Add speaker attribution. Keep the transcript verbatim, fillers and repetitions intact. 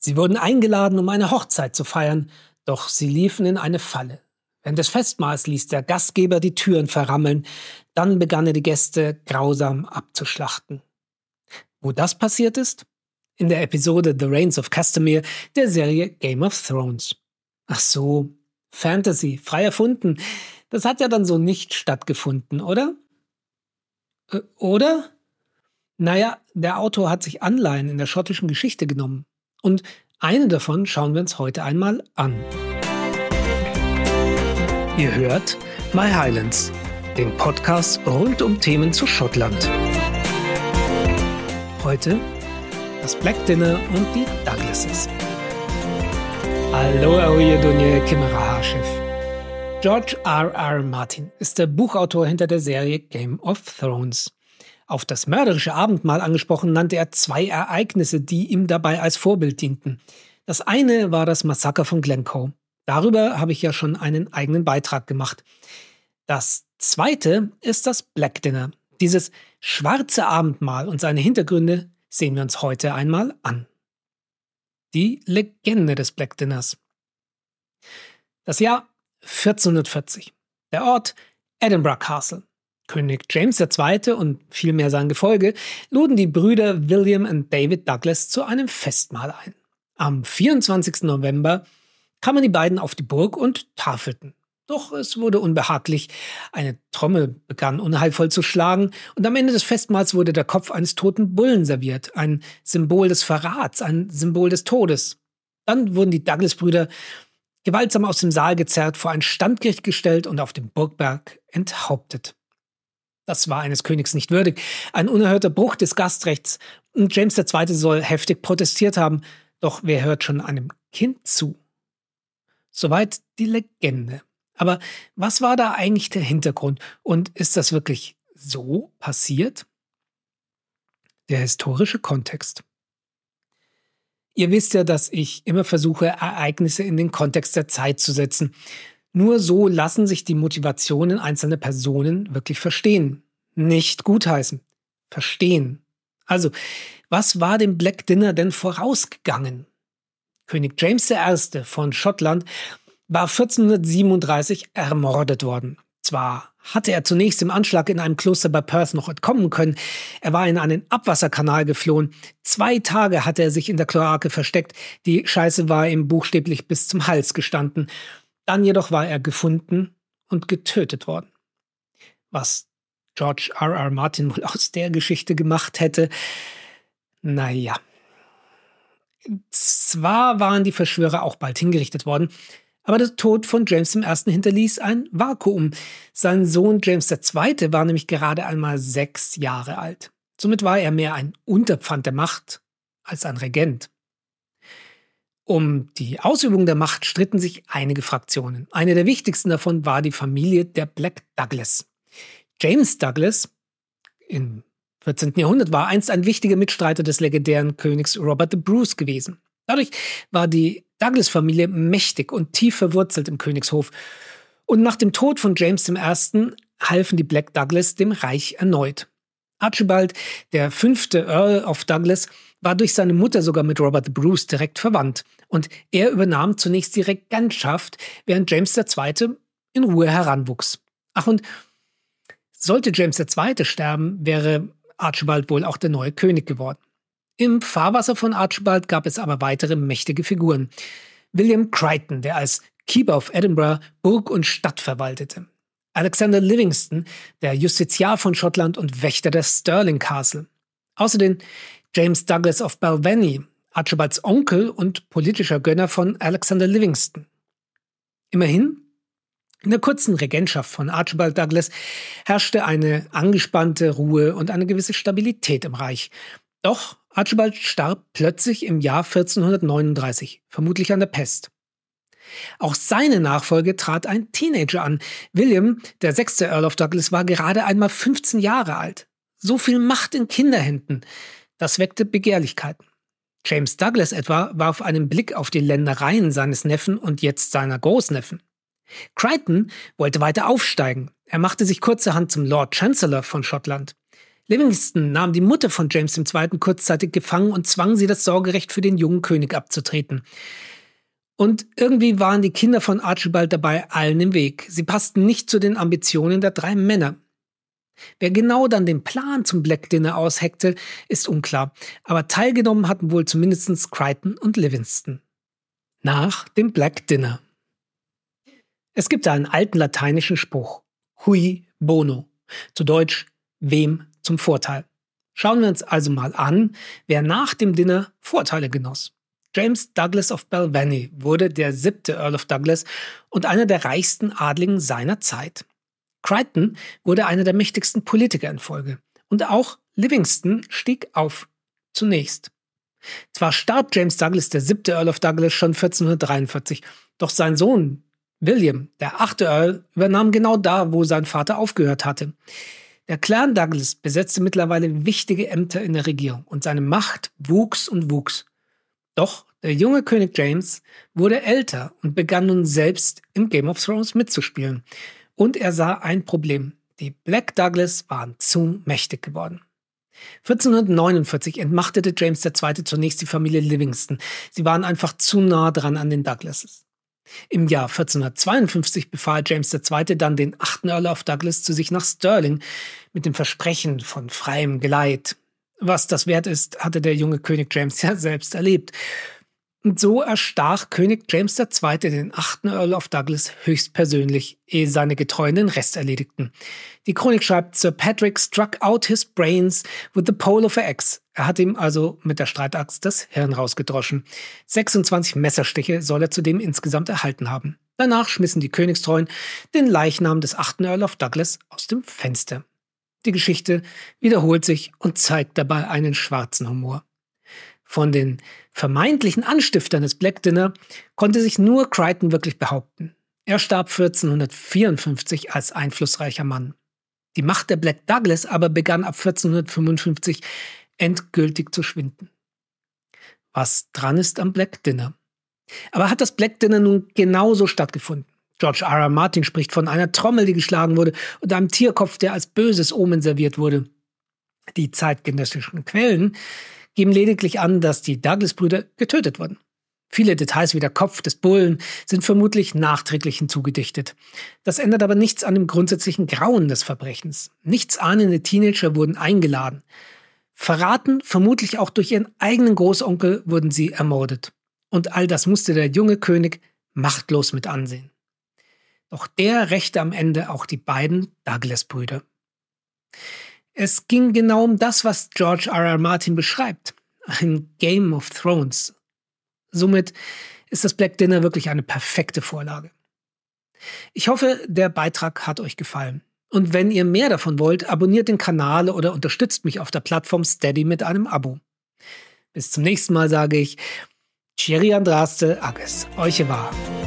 Speaker 1: Sie wurden eingeladen, um eine Hochzeit zu feiern, doch sie liefen in eine Falle. Während des Festmahls ließ der Gastgeber die Türen verrammeln, dann begann er die Gäste grausam abzuschlachten. Wo das passiert ist? In der Episode The Reigns of Castamere der Serie Game of Thrones. Ach so, Fantasy, frei erfunden. Das hat ja dann so nicht stattgefunden, oder? Äh, oder? Naja, der Autor hat sich Anleihen in der schottischen Geschichte genommen. Und eine davon schauen wir uns heute einmal an. Ihr hört My Highlands, den Podcast rund um Themen zu Schottland. Heute das Black Dinner und die Douglases. Hallo, Aoye Dunje Kimmerahaschiff. George R R. Martin ist der Buchautor hinter der Serie Game of Thrones. Auf das mörderische Abendmahl angesprochen, nannte er zwei Ereignisse, die ihm dabei als Vorbild dienten. Das eine war das Massaker von Glencoe. Darüber habe ich ja schon einen eigenen Beitrag gemacht. Das zweite ist das Black Dinner. Dieses schwarze Abendmahl und seine Hintergründe sehen wir uns heute einmal an. Die Legende des Black Dinners. Das Jahr vierzehnhundertvierzig. Der Ort Edinburgh Castle. König James der Zweite und vielmehr sein Gefolge luden die Brüder William und David Douglas zu einem Festmahl ein. Am vierundzwanzigsten November kamen die beiden auf die Burg und tafelten. Doch es wurde unbehaglich. Eine Trommel begann unheilvoll zu schlagen und am Ende des Festmahls wurde der Kopf eines toten Bullen serviert. Ein Symbol des Verrats, ein Symbol des Todes. Dann wurden die Douglas-Brüder gewaltsam aus dem Saal gezerrt, vor ein Standgericht gestellt und auf dem Burgberg enthauptet. Das war eines Königs nicht würdig. Ein unerhörter Bruch des Gastrechts. Und James der Zweite soll heftig protestiert haben. Doch wer hört schon einem Kind zu? Soweit die Legende. Aber was war da eigentlich der Hintergrund? Und ist das wirklich so passiert? Der historische Kontext. Ihr wisst ja, dass ich immer versuche, Ereignisse in den Kontext der Zeit zu setzen. Nur so lassen sich die Motivationen einzelner Personen wirklich verstehen. Nicht gutheißen. Verstehen. Also, was war dem Black Dinner denn vorausgegangen? König James der Erste von Schottland war vierzehnhundertsiebenunddreißig ermordet worden. Zwar hatte er zunächst im Anschlag in einem Kloster bei Perth noch entkommen können, er war in einen Abwasserkanal geflohen. Zwei Tage hatte er sich in der Kloake versteckt, die Scheiße war ihm buchstäblich bis zum Hals gestanden. Dann jedoch war er gefunden und getötet worden. Was George R R. Martin wohl aus der Geschichte gemacht hätte, naja. Zwar waren die Verschwörer auch bald hingerichtet worden, aber der Tod von James der Erste hinterließ ein Vakuum. Sein Sohn James der Zweite war nämlich gerade einmal sechs Jahre alt. Somit war er mehr ein Unterpfand der Macht als ein Regent. Um die Ausübung der Macht stritten sich einige Fraktionen. Eine der wichtigsten davon war die Familie der Black Douglas. James Douglas im vierzehnten. Jahrhundert war einst ein wichtiger Mitstreiter des legendären Königs Robert the Bruce gewesen. Dadurch war die Douglas-Familie mächtig und tief verwurzelt im Königshof. Und nach dem Tod von James der Erste. halfen die Black Douglas dem Reich erneut. Archibald, der fünfte Earl of Douglas, war durch seine Mutter sogar mit Robert the Bruce direkt verwandt. Und er übernahm zunächst die Regentschaft, während James der Zweite. in Ruhe heranwuchs. Ach, und sollte James der Zweite. sterben, wäre Archibald wohl auch der neue König geworden. Im Fahrwasser von Archibald gab es aber weitere mächtige Figuren. William Crichton, der als Keeper of Edinburgh Burg und Stadt verwaltete. Alexander Livingston, der Justiziar von Schottland und Wächter des Stirling Castle. Außerdem James Douglas of Balvenie, Archibalds Onkel und politischer Gönner von Alexander Livingston. Immerhin, in der kurzen Regentschaft von Archibald Douglas herrschte eine angespannte Ruhe und eine gewisse Stabilität im Reich. Doch Archibald starb plötzlich im Jahr vierzehnhundertneununddreißig, vermutlich an der Pest. Auch seine Nachfolge trat ein Teenager an. William, der sechste Earl of Douglas, war gerade einmal fünfzehn Jahre alt. So viel Macht in Kinderhänden. Das weckte Begehrlichkeiten. James Douglas etwa warf einen Blick auf die Ländereien seines Neffen und jetzt seiner Großneffen. Crichton wollte weiter aufsteigen. Er machte sich kurzerhand zum Lord Chancellor von Schottland. Livingston nahm die Mutter von James der Zweite. kurzzeitig gefangen und zwang sie, das Sorgerecht für den jungen König abzutreten. Und irgendwie waren die Kinder von Archibald dabei allen im Weg. Sie passten nicht zu den Ambitionen der drei Männer. Wer genau dann den Plan zum Black Dinner ausheckte, ist unklar. Aber teilgenommen hatten wohl zumindest Crichton und Livingston. Nach dem Black Dinner. Es gibt da einen alten lateinischen Spruch. Cui bono. Zu Deutsch, wem zum Vorteil. Schauen wir uns also mal an, wer nach dem Dinner Vorteile genoss. James Douglas of Balvenie wurde der siebte Earl of Douglas und einer der reichsten Adligen seiner Zeit. Crichton wurde einer der mächtigsten Politiker in Folge. Und auch Livingston stieg auf. Zunächst. Zwar starb James Douglas, der siebte Earl of Douglas, schon vierzehnhundertdreiundvierzig, doch sein Sohn William, der achte Earl, übernahm genau da, wo sein Vater aufgehört hatte. Der Clan Douglas besetzte mittlerweile wichtige Ämter in der Regierung und seine Macht wuchs und wuchs. Doch der junge König James wurde älter und begann nun selbst im Game of Thrones mitzuspielen. Und er sah ein Problem. Die Black Douglas waren zu mächtig geworden. vierzehnhundertneunundvierzig entmachtete James der Zweite. zunächst die Familie Livingston. Sie waren einfach zu nah dran an den Douglases. Im Jahr vierzehnhundertzweiundfünfzig befahl James der Zweite. dann den achten Earl of Douglas zu sich nach Stirling mit dem Versprechen von freiem Geleit. Was das wert ist, hatte der junge König James ja selbst erlebt. Und so erstach König James der Zweite. den achten Earl of Douglas höchstpersönlich, ehe seine Getreuen den Rest erledigten. Die Chronik schreibt, Sir Patrick struck out his brains with the pole of an axe. Er hat ihm also mit der Streitaxt das Hirn rausgedroschen. sechsundzwanzig Messerstiche soll er zudem insgesamt erhalten haben. Danach schmissen die Königstreuen den Leichnam des achten Earl of Douglas aus dem Fenster. Die Geschichte wiederholt sich und zeigt dabei einen schwarzen Humor. Von den vermeintlichen Anstiftern des Black Dinner konnte sich nur Crichton wirklich behaupten. Er starb vierzehnhundertvierundfünfzig als einflussreicher Mann. Die Macht der Black Douglas aber begann ab vierzehnhundertfünfundfünfzig endgültig zu schwinden. Was dran ist am Black Dinner? Aber hat das Black Dinner nun genauso stattgefunden? George R. R. Martin spricht von einer Trommel, die geschlagen wurde, und einem Tierkopf, der als böses Omen serviert wurde. Die zeitgenössischen Quellen geben lediglich an, dass die Douglas-Brüder getötet wurden. Viele Details wie der Kopf des Bullen sind vermutlich nachträglich hinzugedichtet. Das ändert aber nichts an dem grundsätzlichen Grauen des Verbrechens. Nichtsahnende Teenager wurden eingeladen. Verraten, vermutlich auch durch ihren eigenen Großonkel, wurden sie ermordet. Und all das musste der junge König machtlos mit ansehen. Doch der rächte am Ende auch die beiden Douglas-Brüder. Es ging genau um das, was George R. R. Martin beschreibt. Ein Game of Thrones. Somit ist das Black Dinner wirklich eine perfekte Vorlage. Ich hoffe, der Beitrag hat euch gefallen. Und wenn ihr mehr davon wollt, abonniert den Kanal oder unterstützt mich auf der Plattform Steady mit einem Abo. Bis zum nächsten Mal sage ich, Cheery Andraste Agis, euch war.